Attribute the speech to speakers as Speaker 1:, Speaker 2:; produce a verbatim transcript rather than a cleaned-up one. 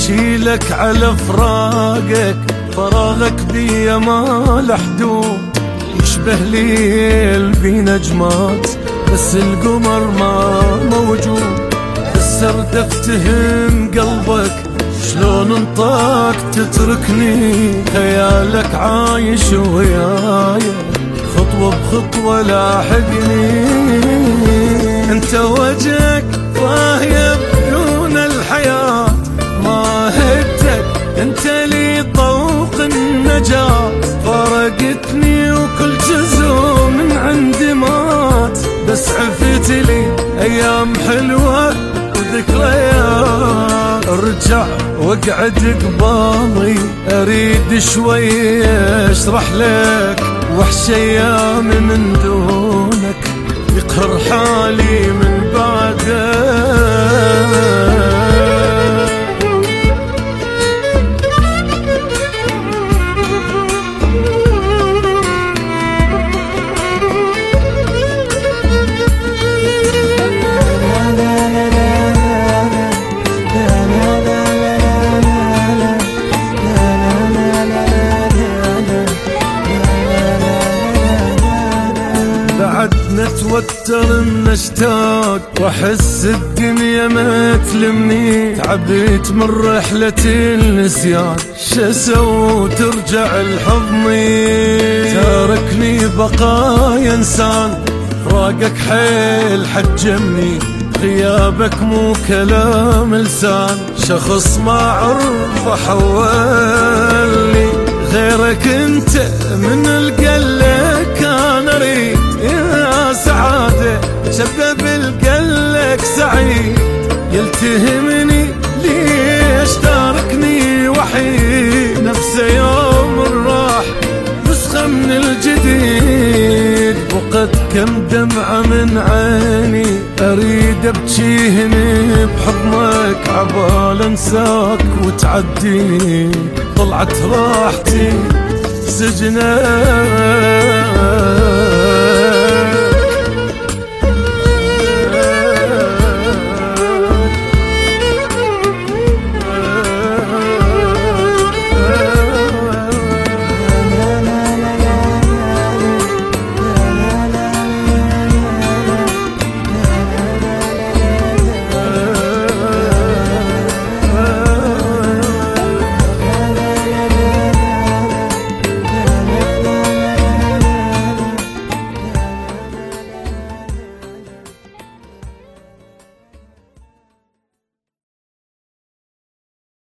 Speaker 1: ابكي لك على فراقك، فراغك بيا ما له حدود، يشبه ليل بنجمات بس القمر ما موجود. بالسرد افتهم قلبك شلون انطاك تتركني، خيالك عايش وياي خطوة بخطوة لاحقني. انت وجهك ضايع بدون الحياة ما هدك، انت لي طوق النجاة، فرقتني وكل جزء من عندي مات، بس عفت لي ايام حلوة وذكريات. ارجع واقعد قبالي اريد شوي اشرح لك، وحش ايامي من دونك يقهر حالي من بعدك. نتوتر نشتاق واحس الدنيا ما تلمني، تعبت من رحلة النسيان شسو ترجع لحضني. تاركني بقايا انسان فراقك حيل حجمني، غيابك مو كلام لسان شخص ما عرف حولي. غيرك انت من القلق كان اريد يا سعادة، شباب القلق سعيد يلتهمني ليش تاركني وحيد. نفسه يوم راح نسخة من الجديد، وقد كم دمعة من عيني اريد ابكيهني بحضنك عبال انساك وتعديني. طلعت راحتي سجنك